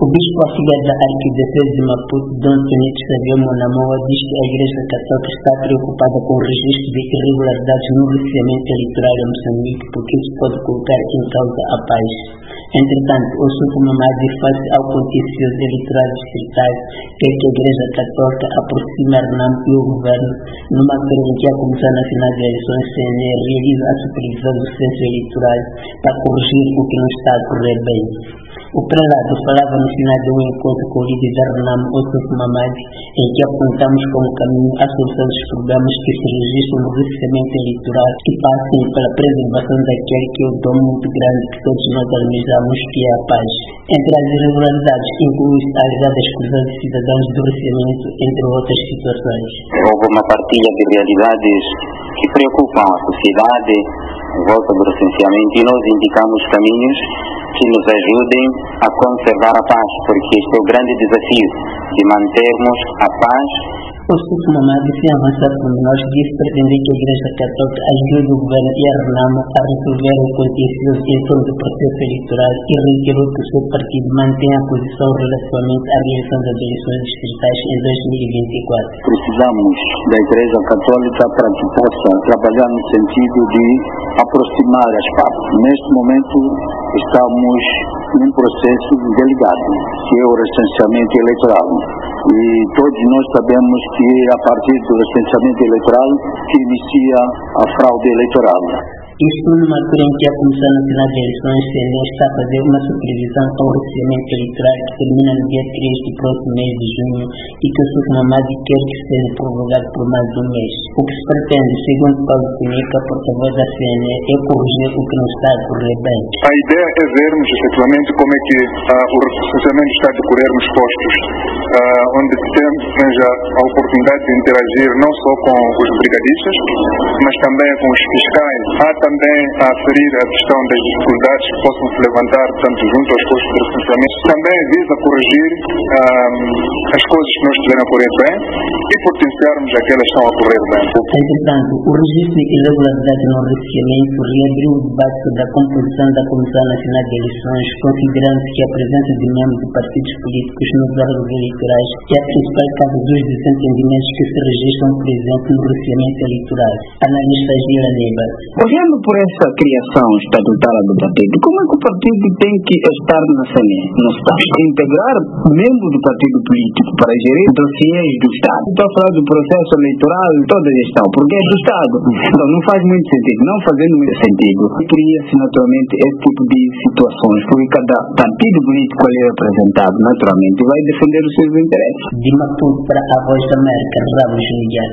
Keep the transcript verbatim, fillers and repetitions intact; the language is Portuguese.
O bispo auxiliar da Arquidiocese de Maputo, Dom Tonito Xavier Monamoa, diz que a Igreja Católica está preocupada com o registro de irregularidades no licenciamento eleitoral em Moçambique, porque isso pode colocar em causa a paz. Entretanto, o Supremo Madi, face ao contencioso eleitoral distrital, quer que a Igreja Católica aproxime a RENAMO e o Governo, numa querela em que a Comissão Nacional de Eleições, C N E, realiza a supervisão do censo eleitoral para corrigir o que não está a correr bem. O prelado falava no final de um encontro com o líder da RENAMO, o Supremo Madi, em que apontamos como caminho a solução dos problemas que se registram no licenciamento eleitoral, que passem pela preservação daquele que é o dom muito grande que todos nós almejamos, que é a paz. Entre as irregularidades inclui-se a alegada exclusão de cidadãos do licenciamento, entre outras situações. Houve uma partilha de realidades que preocupam a sociedade em volta do licenciamento e nós indicamos caminhos que nos ajudem a conservar a paz, porque este é o grande desafio de mantermos a paz. O Supremo Madi, sem avançar por nós, disse pretender que a Igreja Católica ajude o Governo e a RENAMO a resolver o contencioso em torno do processo eleitoral e reiterou que o seu partido mantém a posição relativamente à realização das eleições distritais em dois mil e vinte e quatro. Precisamos da Igreja Católica para que possa trabalhar no sentido de aproximar as partes. Neste momento estamos num processo delicado, que é o recenseamento eleitoral. E todos nós sabemos que a partir do recenseamento eleitoral que inicia a fraude eleitoral. Isto numa altura em que a Comissão Nacional de Eleições, C N E, está a fazer uma supervisão ao licenciamento eleitoral que termina no dia três do próximo mês de junho e que o Supremo Madi quer que seja prorrogado por mais um mês. O que se pretende, segundo Paulo Sinica, porta-voz da C N E, é corrigir o que não está a correr bem. A ideia é vermos efetivamente como é que uh, o licenciamento está a decorrer nos postos, uh, onde temos a oportunidade de interagir não só com os brigadistas, mas também com os fiscais. Há também a aferir a questão das dificuldades que possam se levantar, tanto junto aos postos de recenseamento. Também visa corrigir um, as coisas que não estiverem a correr bem e potenciarmos aquelas que estão a correr bem. Entretanto, o registro de irregularidade no licenciamento reabriu o debate sobre a composição da Comissão Nacional de Eleições, considerando que a presença de membros de partidos políticos nos órgãos eleitorais é a principal causa dos desentendimentos que se registram, por exemplo, no licenciamento eleitoral. Analista Gila Neba. Olhando por essa criação estatutária do partido, como é que o partido tem que estar na C N E? Não está. Integrar membros do partido político para gerir dossiês do Estado. Estou a falar do processo eleitoral, toda a gestão, porque é do Estado. Então não faz muito sentido. Não fazendo muito sentido, cria-se naturalmente esse tipo de situações, porque cada partido político ali é representado naturalmente vai defender os seus interesses. De Maputo para a Voz da América, Ramos Miguel.